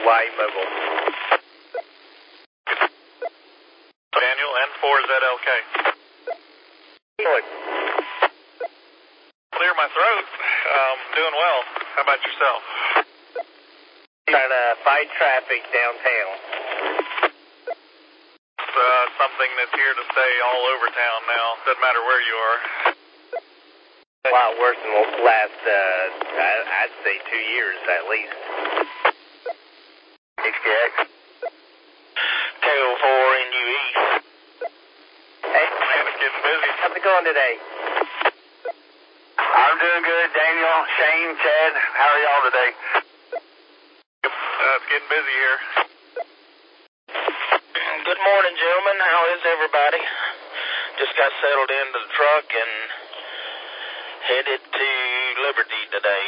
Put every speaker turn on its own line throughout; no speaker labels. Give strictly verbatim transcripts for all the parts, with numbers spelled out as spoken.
Y Mobile.
Daniel, N four Z L K.
Good.
Clear my throat. Um, doing well. How about yourself?
Trying to fight traffic downtown.
It's uh, something that's here to stay all over town now. Doesn't matter where you are.
A lot worse than the last, uh, I'd say two years at least. H K X.
K O four N U E.
Hey,
Man, it's getting busy.
how's it going today?
I'm doing good, Daniel, Shane, Chad. How are y'all today?
Uh, it's getting busy here.
Good morning, gentlemen. How is everybody? Just got settled into the truck and headed to Liberty today.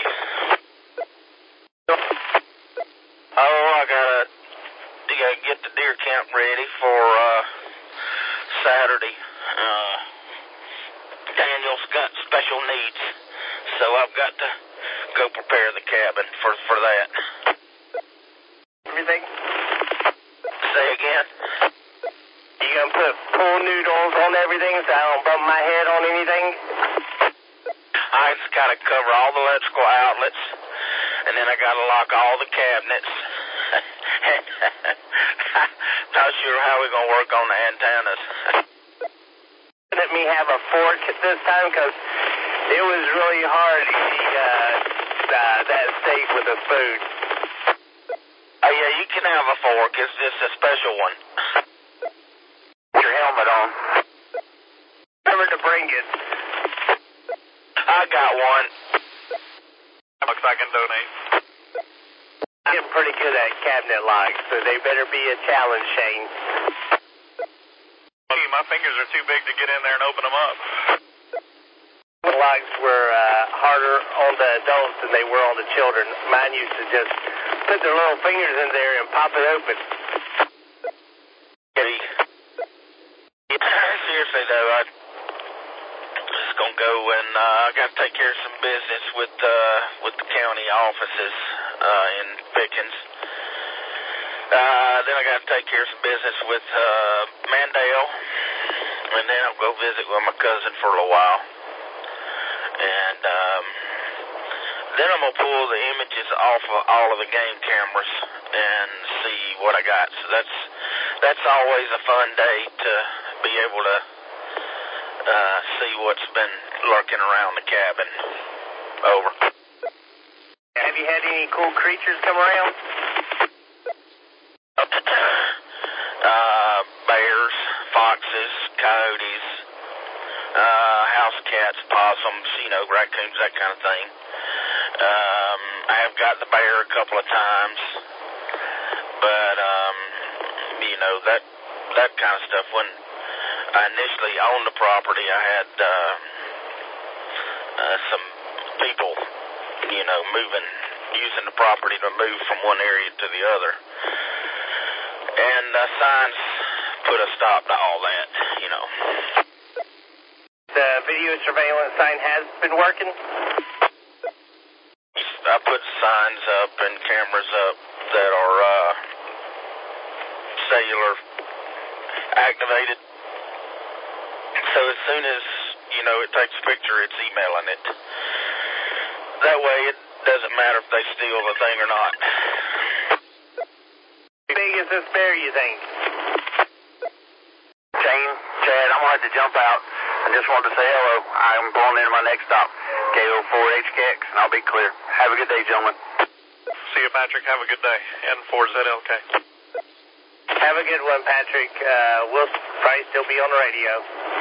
Oh, I gotta, I gotta get the deer camp ready for uh, Saturday. Uh, Daniel's got special needs, so I've got to go prepare the cabin for for that.
Everything?
Say again?
You gonna put pool noodles on everything so I don't bump my head on anything?
I just gotta cover all the electrical outlets, and then I gotta lock all the cabinets. Not sure how we're gonna work on the antennas.
Let me have a fork this time because it was really hard to eat uh, uh, that steak with a spoon.
Oh yeah, you can have a fork. It's just a special one. Put your helmet on.
Remember to bring it.
I got one.
Looks like I can donate.
I'm getting pretty good at cabinet locks, so they better be a challenge, Shane.
Gee, my fingers are too big to get in there and open them up.
The locks were uh, harder on the adults than they were on the children. Mine used to just put their little fingers in there and pop it open.
Seriously though, I just gonna go and uh, I gotta take care of some business with uh, with the county offices uh, in Pickens. Uh, then I gotta take care of some business with uh, Mandel, and then I'll go visit with my cousin for a little while. And um, then I'm gonna pull the images off of all of the game cameras and see what I got. So that's that's always a fun day to be able to uh, see what's been lurking around the cabin. Over.
Have you had any cool creatures come around?
uh, bears, foxes, coyotes, uh, house cats, possums, you know, raccoons, that kind of thing. Um, I have got the bear a couple of times, but, um, you know, that that kind of stuff. When I initially owned the property, I had uh, uh, some people, you know, moving, using the property to move from one area to the other. And uh, signs put a stop to all that, you know.
The video surveillance sign has been working?
I put signs up and cameras up that are uh, cellular activated. So as soon as, you know, it takes a picture, it's emailing it. That way it doesn't matter if they steal the thing or not.
How big is this bear, you think?
Shane, Chad, I'm going to have to jump out. I just wanted to say hello. I'm pulling into my next stop, K O four H K X, and I'll be clear. Have a good day, gentlemen.
See you, Patrick. Have a good day. N four Z L K.
Have a good one, Patrick. Uh, we'll probably still be on the radio.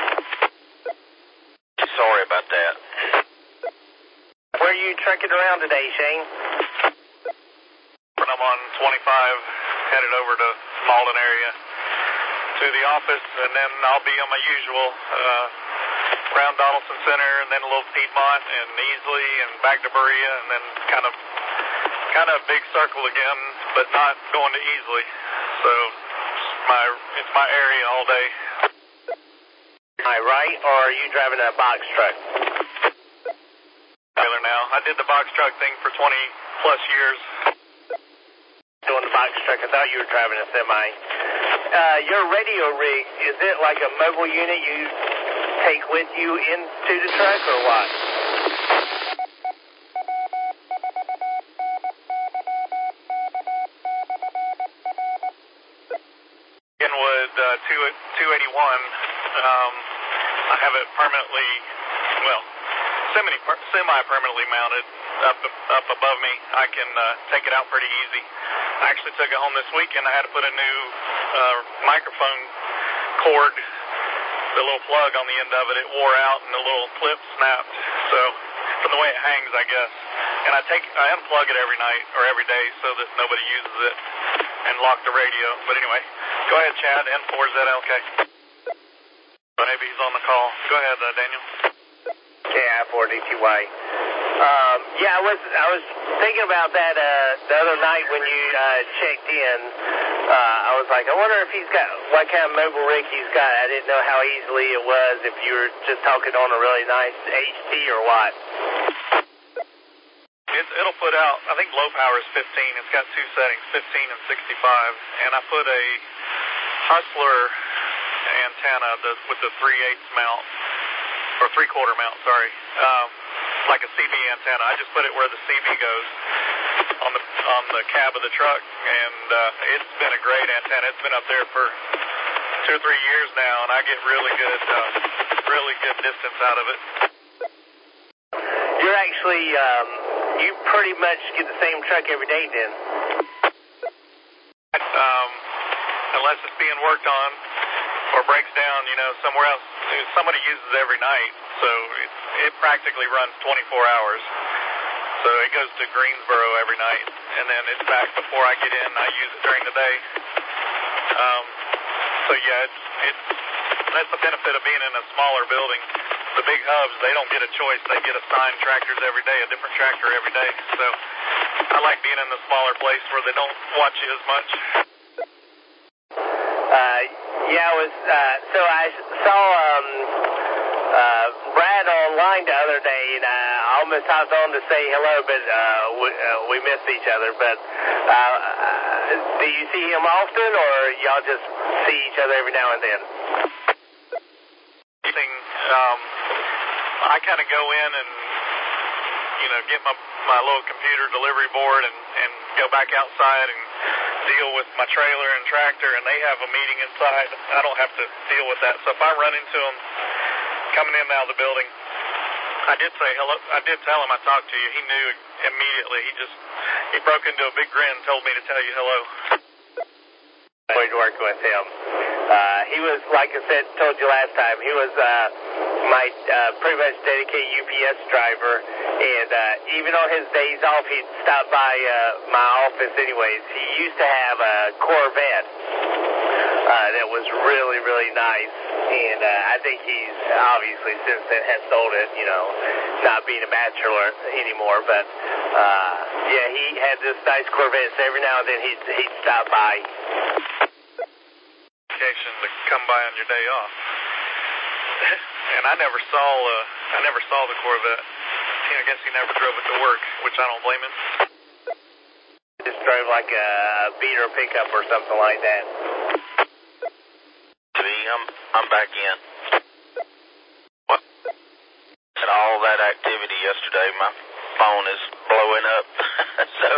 Sorry about that.
Where are you trucking around today, Shane?
When I'm on twenty-five, headed over to Malden area to the office, and then I'll be on my usual uh, around Donaldson Center, and then a little Piedmont and Easley, and back to Berea, and then kind of kind of a big circle again, but not going to Easley. So it's my it's my area all day.
Am I right, or are you driving a box truck?
Trailer now. I did the box truck thing for twenty plus years.
Doing the box truck. I thought you were driving a semi. Uh, your radio rig, is it like a mobile unit you take with you into the truck or what?
Kenwood uh, two eighty-one, um, I have it permanently, well, semi, semi-permanently mounted up up above me. I can uh, take it out pretty easy. I actually took it home this weekend. I had to put a new uh, microphone cord, the little plug on the end of it, it wore out and the little clip snapped. So, from the way it hangs, I guess. And I take, I unplug it every night or every day so that nobody uses it and lock the radio. But anyway, go ahead, Chad. N four Z L K. Maybe he's on the call. Go ahead, uh, Daniel.
K I four D T Y. Um, yeah, I was I was thinking about that uh, the other night when you uh, checked in. Uh, I was like, I wonder if he's got what kind of mobile rig he's got. I didn't know how easily it was if you were just talking on a really nice H T or what.
It's, it'll put out, I think low power is fifteen. It's got two settings, fifteen and sixty-five. And I put a Hustler antenna the, with the three eighths mount, or three-quarter mount, sorry, um, like a C B antenna. I just put it where the C B goes on the on the cab of the truck, and uh, it's been a great antenna. It's been up there for two or three years now, and I get really good, uh, really good distance out of it.
You're actually, um, you pretty much get the same truck every day then?
Um, unless it's being worked on or breaks down, you know, somewhere else. Somebody uses it every night, so it, it practically runs twenty-four hours. So it goes to Greensboro every night, and then it's back before I get in. I use it during the day. Um, so yeah, it's, it's, that's the benefit of being in a smaller building. The big hubs, they don't get a choice. They get assigned tractors every day, a different tractor every day. So I like being in the smaller place where they don't watch you as much.
Uh, yeah, I was, uh, so I saw, um, uh, Brad online the other day, and uh, I almost hopped on to say hello, but, uh, we, uh, we missed each other, but, uh, uh, do you see him often, or y'all just see each other every now and then?
Um, I kind of go in and, you know, get my, my little computer delivery board and, and go back outside and deal with my trailer and tractor, and they have a meeting inside. I don't have to deal with that. So if I run into them coming in and out of the building, I did say hello. I did tell him I talked to you. He knew immediately. He just, he broke into a big grin and told me to tell you hello.
Enjoyed working with him. Uh, he was, like I said, told you last time, he was uh, my uh, pretty much dedicated U P S driver, and uh, even on his days off, he'd stop by uh, my office anyways. He used to have a Corvette uh, that was really, really nice, and uh, I think he's obviously since then has sold it, you know, not being a bachelor anymore, but uh, yeah, he had this nice Corvette, so every now and then he'd, he'd stop by.
To come by on your day off. And I never saw uh, I never saw the Corvette. I guess he never drove it to work, which I don't blame him.
Just drove like a beater pickup or something like that.
See, I'm I'm back in. What? And all that activity yesterday, my phone is blowing up. so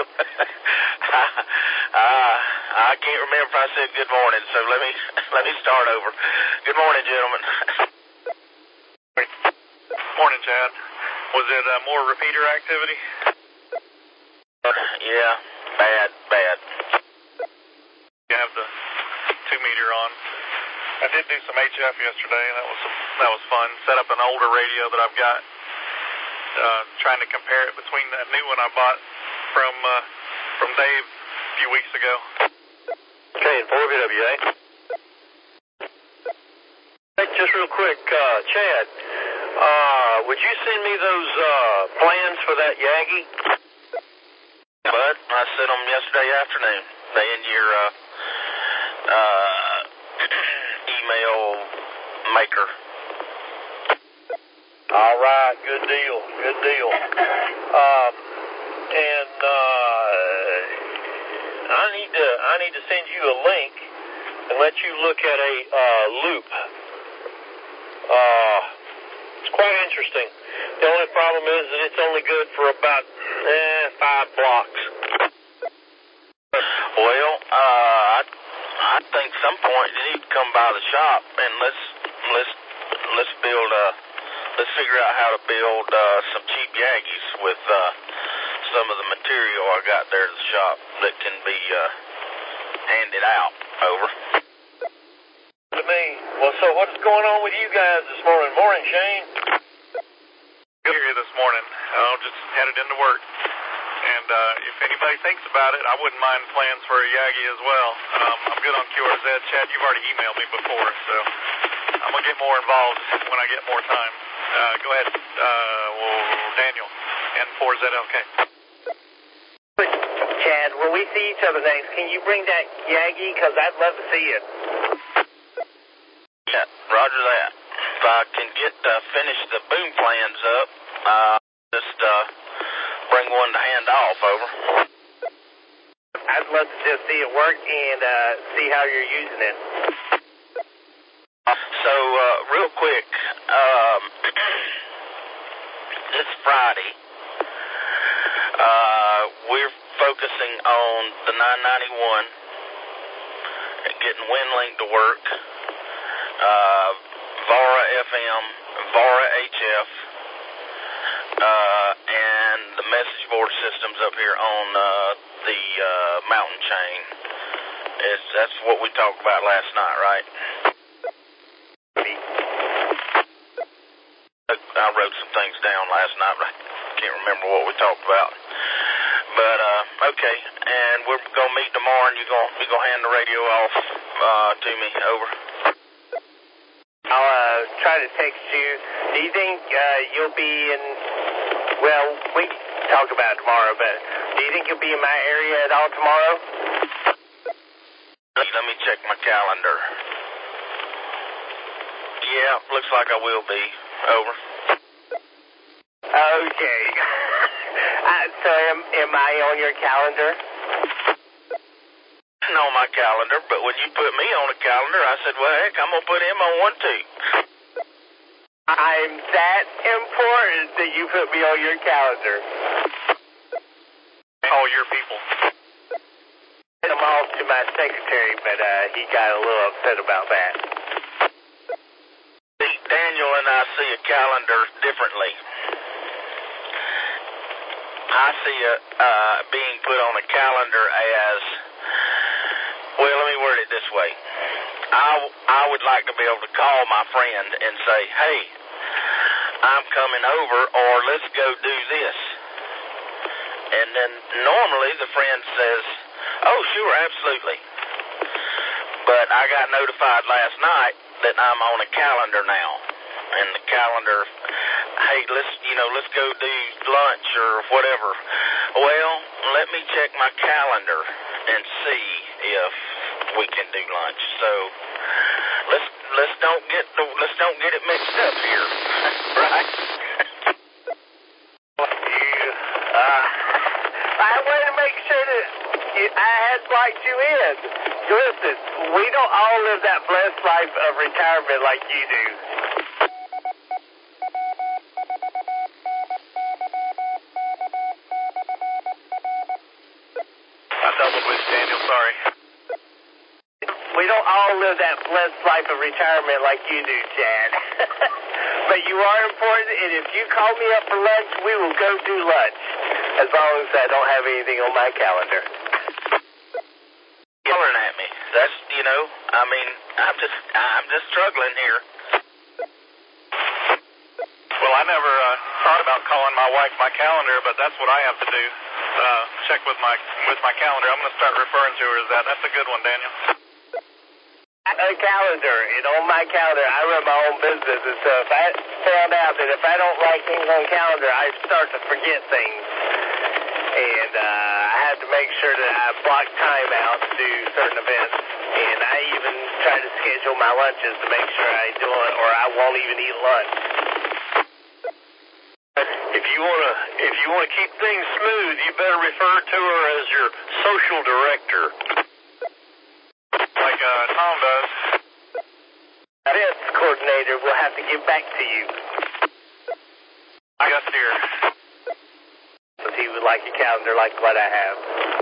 uh, I can't remember if I said good morning, so let me let me start over. Good morning, gentlemen.
Morning, Chad. Was it uh, more repeater activity?
Uh, yeah, bad, bad.
You have the two meter on. I did do some H F yesterday, and that was some, that was fun. Set up an older radio that I've got. Uh, trying to compare it between that new one I bought from uh, from Dave a few weeks ago.
Okay, and four V W A. Hey, just real quick, uh, Chad, uh, would you send me those uh, plans for that Yagi?
Bud, I sent them yesterday afternoon. They in your uh, uh, email maker.
All right, good deal, good deal. Um, and uh, I need to I need to send you a link and let you look at a uh, loop. Uh, it's quite interesting. The only problem is that it's only good for about eh, five blocks.
Well, uh, I, I think some point you need to come by the shop and let's let's let's build a let's figure out how to build uh, some cheap Yaggies with uh, some of the material I got there at the shop that can be uh, handed out. Over.
To me. Well, so what's going on with you guys this morning? Morning, Shane.
Good here this morning. I just headed into work. And uh, if anybody thinks about it, I wouldn't mind plans for a Yagi as well. Um, I'm good on Q R Z. Chad, you've already emailed me before, so I'm going to get more involved when I get more time. Uh, go ahead, uh, well, Daniel, N four Z L K.
Chad, when we see each other next, can you bring that Yagi? Because I'd love to see it.
Yeah, roger that. If I can get uh, finish the boom plans up, uh, just uh, bring one to hand off. Over.
I'd love to just see it work and uh, see how you're using it.
So, uh, real quick, um, this Friday, uh, we're focusing on the nine ninety-one, getting WinLink to work, uh, VARA F M, VARA H F, uh, and the message board systems up here on uh, the uh, mountain chain. It's, that's what we talked about last night, right? I wrote some things down last night, but I can't remember what we talked about. But, uh, okay, and we're going to meet tomorrow, and you're going you're gonna hand the radio off uh, to me. Over.
I'll uh, try to text you. Do you think uh, you'll be in, well, we can talk about it tomorrow, but do you think you'll be in my area at all tomorrow?
Let me check my calendar. Yeah, looks like I will be. Over.
Okay. uh, so am, am I on your calendar?
On my calendar, but when you put me on a calendar, I said, well, heck, I'm going to put him on one too.
I'm that important that you put me on your calendar.
All your people.
I'm off to my secretary, but uh, he got a little upset about that.
See, Daniel and I see a calendar differently. I see it uh, being put on a calendar as, well, let me word it this way. I, I would like to be able to call my friend and say, hey, I'm coming over, or let's go do this. And then normally the friend says, oh, sure, absolutely. But I got notified last night that I'm on a calendar now. And the calendar, hey, let's, you know, let's go do lunch or whatever. Well, let me check my calendar and see if we can do lunch. So let's let's don't get the, let's don't get it mixed up here, right?
You, uh, I wanted to make sure that you, I had blocked you in. Listen, we don't all live that blessed life of retirement like you do.
I doubled with Daniel, sorry.
We don't all live that blessed life of retirement like you do, Chad. But you are important, and if you call me up for lunch, we will go do lunch. As long as I don't have anything on my calendar.
Yelling at me. That's, you know, I mean, I'm just, I'm just struggling here.
Well, I never uh, thought about calling my wife my calendar, but that's what I have to do. Uh, check with my with my calendar. I'm going to start referring to her as that. That's a good one, Daniel.
A calendar, and on my calendar, I run my own business, and so if I found out that if I don't write things on calendar, I start to forget things. And uh, I have to make sure that I block time out to do certain events, and I even try to schedule my lunches to make sure I do it, or I won't even eat lunch.
If you want to, if you want to keep things smooth, you better refer to her as your social director.
later, we'll have to give back to you.
I got here.
If he would like a calendar like what I have.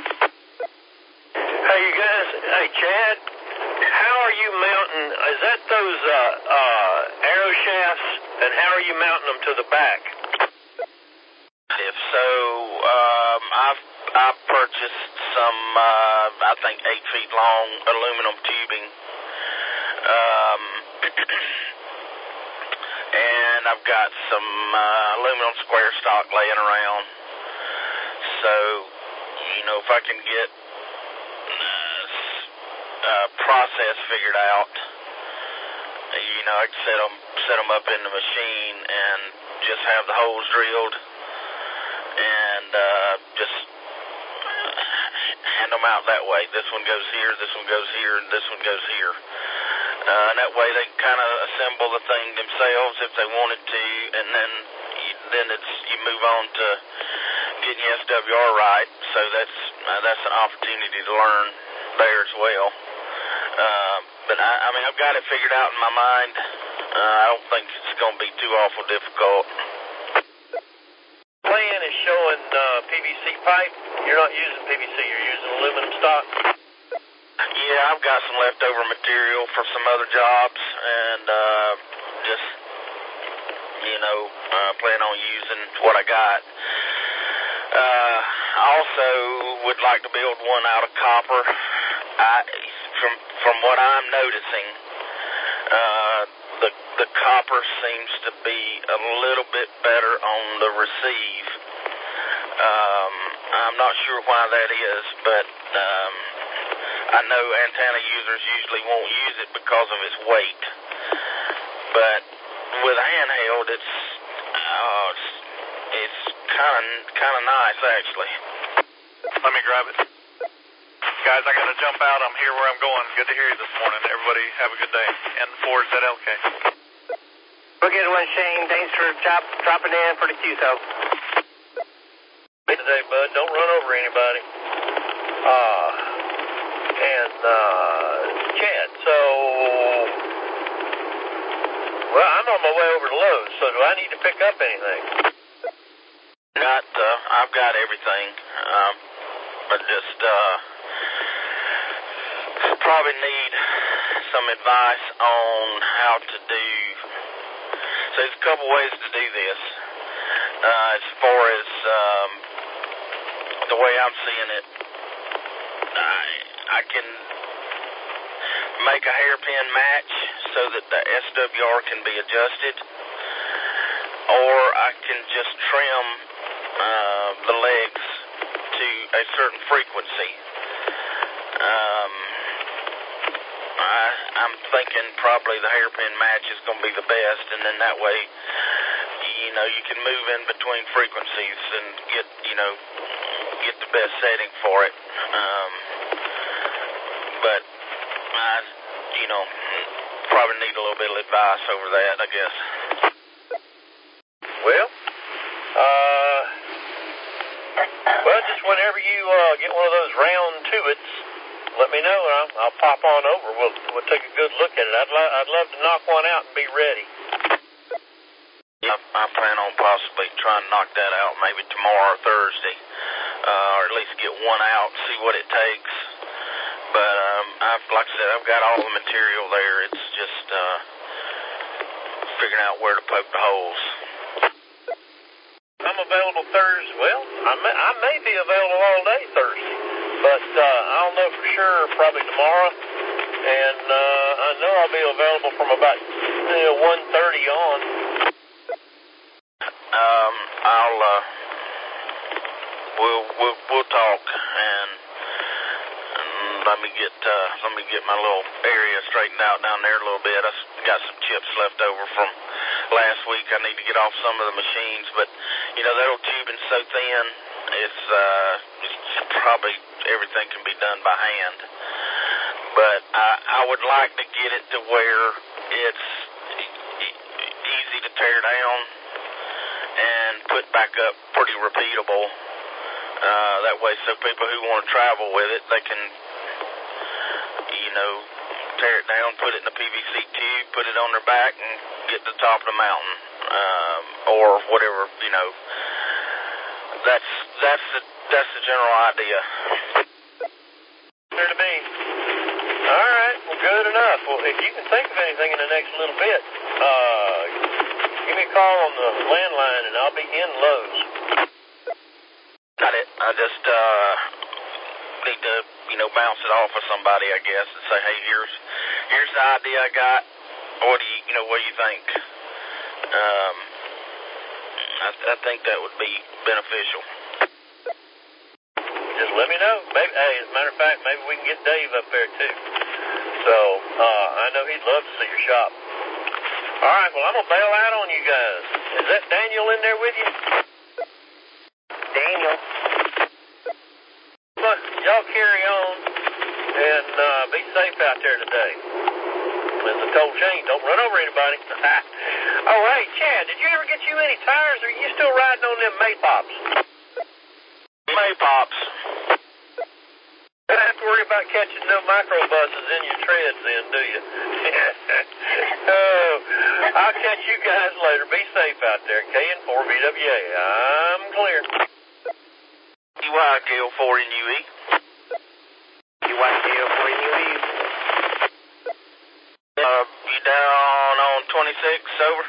Hey, you guys. Hey, Chad. How are you mounting? Is that those uh, uh, arrow shafts? And how are you mounting them to the back?
If so, um, I've I've purchased some, uh, I think, eight feet long aluminum tubing, um, and I've got some uh, aluminum square stock laying around. So, you know, if I can get uh, uh, process figured out, you know, I can set them set them up in the machine and just have the holes drilled and uh, just hand them out that way. This one goes here, this one goes here, and this one goes here. Uh, and that way they can kind of assemble the thing themselves if they wanted to, and then you, then it's you move on to getting your S W R right. So that's uh, that's an opportunity to learn there as well. Uh, but I, I mean, I've got it figured out in my mind. Uh, I don't think it's going to be too awful difficult.
Plan is showing uh, P V C pipe. You're not using P V C, you're using aluminum stock.
Yeah, I've got some leftover material for some other jobs, and uh, just, you know, uh, plan on using what I got. Uh, I also would like to build one out of copper. I, from from what I'm noticing, uh, the the copper seems to be a little bit better on the receive. Um, I'm not sure why that is, but um, I know antenna users usually won't use it because of its weight. But with a handheld, it's uh, it's, it's kind of kind of nice actually.
Let me grab it. Guys, I got to jump out. I'm here where I'm going. Good to hear you this morning. Everybody have a good day. N four Z L K.
We'll get one, Shane. Thanks for drop, dropping in for the Q S O.
Good day, bud. Don't run over anybody. Uh, and, uh, Chad, so, well, I'm on my way over to Lowe's, so do I need to pick up anything?
Got, uh, I've got everything. Um, I just, uh, probably need some advice on how to do. So there's a couple ways to do this. Uh, as far as um, the way I'm seeing it, I, I can make a hairpin match so that the S W R can be adjusted, or I can just trim uh, the legs to a certain frequency. Um, I, I'm thinking probably the hairpin match is going to be the best, and then that way, you know, you can move in between frequencies and get, you know, get the best setting for it. Um, but I, you know, probably need a little bit of advice over that, I guess.
Well, uh, well, just whenever you uh, get one of those round tubets, let me know, and I'll, I'll pop on over. We'll we'll take a good look at it. I'd lo- I'd love to knock one out and be ready.
I, I plan on possibly trying to knock that out maybe tomorrow or Thursday, uh, or at least get one out and see what it takes. But um, I've, like I said, I've got all the material there. It's just uh, figuring out where to poke the holes.
I'm available Thursday. Well, I may, I may be available all day Thursday, but uh, I'll know for sure probably tomorrow. And uh, I know I'll be available from about you know, one thirty on.
Um, I'll uh, we'll we'll we'll talk and, and let me get uh, let me get my little area straightened out down there a little bit. I got some chips left over from last week. I need to get off some of the machines, but you know that old tubing's so thin. It's uh, it's probably everything can be done by hand. But I I would like to get it to where it's easy to tear down and put back up pretty repeatable. Uh, that way, so people who want to travel with it, they can, you know, tear it down, put it in a P V C tube, put it on their back, and get to the top of the mountain, um, or whatever, you know. That's that's the that's the general idea.
Clear to me. All right, well, good enough. Well, if you can think of anything in the next little bit, uh, give me a call on the landline, and I'll be in Lowe's.
Got it. I just uh, need to, you know, bounce it off of somebody, I guess, and say, hey, here's here's the idea I got. What do you, you know, what do you think? Um, I, I think that would be beneficial.
Just let me know. Maybe, hey, as a matter of fact, maybe we can get Dave up there too. So uh, I know he'd love to see your shop. All right, well, I'm gonna bail out on you guys. Is that Daniel in there with you?
Daniel.
Well, y'all carry on and uh, be safe out there today. As I told Shane, don't run over anybody. Oh, hey, Chad, did you ever get you any tires, or are you still riding on them Maypops?
Maypops.
You don't have to worry about catching no microbuses in your treads then, do you? Oh, I'll catch you guys later. Be safe out there. K N four V W A. I'm clear.
E Y K O four N U E.
E Y K O four N U E.
Uh, you down on twenty-six, over?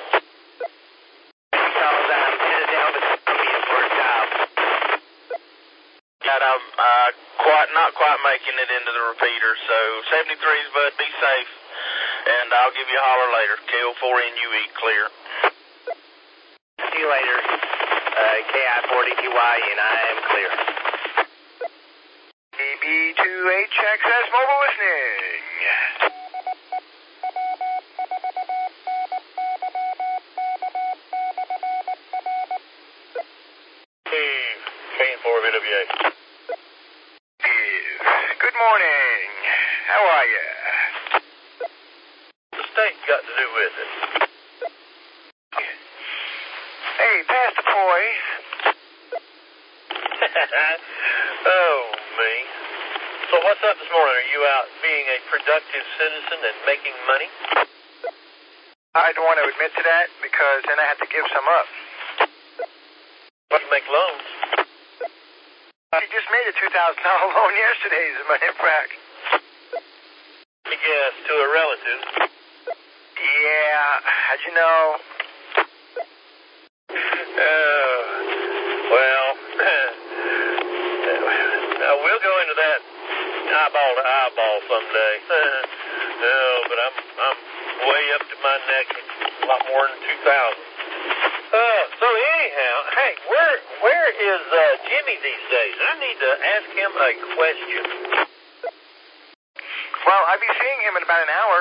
Because I'm headed down to Columbia for a job.
Got, I'm uh, quite, not quite making it into the repeater, so seventy-threes, bud, be safe. And I'll give you a holler later. K O four N U E, clear.
See you later. Uh, K I forty T Y, and I am clear.
E B two H X S mobile listening.
Steve, K N four V W A.
Steve, good morning. How are you?
The state got to do with it.
Hey, Pastor Foy.
Oh, me. So what's up this morning? Are you out being a productive citizen and making money?
I don't want to admit to that because then I have to give some up.
What to make loans?
I just made a two thousand dollars loan yesterday, as a matter of fact.
Yes, to a relative.
Yeah, how'd you know?
Uh, well, uh, we'll go into that eyeball to eyeball someday. No, but I'm I'm way up to my neck, a lot more than two thousand. Uh, so anyhow, hey, where where is uh, Jimmy these days? I need to ask him a question.
Well, I'll be seeing him in about an hour.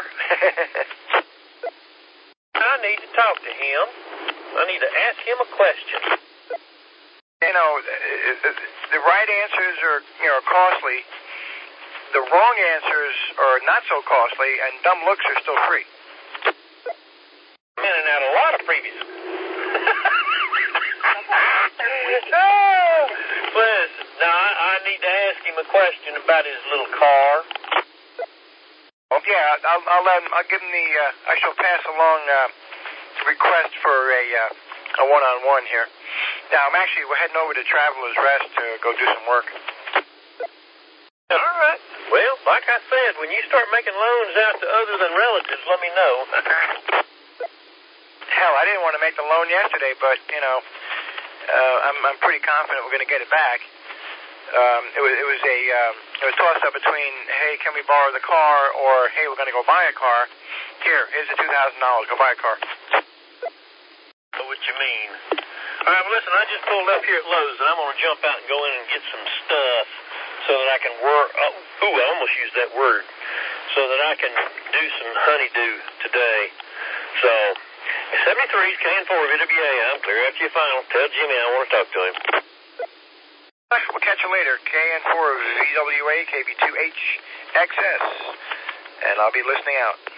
I need to talk to him. I need to ask him a question.
You know, the right answers are, you know, costly. The wrong answers are not so costly, and dumb looks are still free.
I'm in and out a lot of previous. Oh, listen, now I, I need to ask him a question about his little car.
Oh, yeah, I'll, I'll, um, I'll give him the, uh, I shall pass along uh, the request for a, uh, a one-on-one here. Now, I'm actually, we're heading over to Traveler's Rest to go do some work.
All right. Well, like I said, when you start making loans out to other than relatives, let me know.
Hell, I didn't want to make the loan yesterday, but, you know, uh, I'm, I'm pretty confident we're going to get it back. Um, it was, it was a, um, it was tossed up between, hey, can we borrow the car, or, hey, we're going to go buy a car. Here, here's the two thousand dollars, go buy a car.
Know what you mean. All right, well, listen, I just pulled up here at Lowe's, and I'm going to jump out and go in and get some stuff so that I can work. Oh, ooh, I almost used that word. So that I can do some honeydew today. So, seventy-threes, K N four V W A, I'm clear after your final. Tell Jimmy I want to talk to him.
We'll catch you later. K N four V W A, K B two H X S. And I'll be listening out.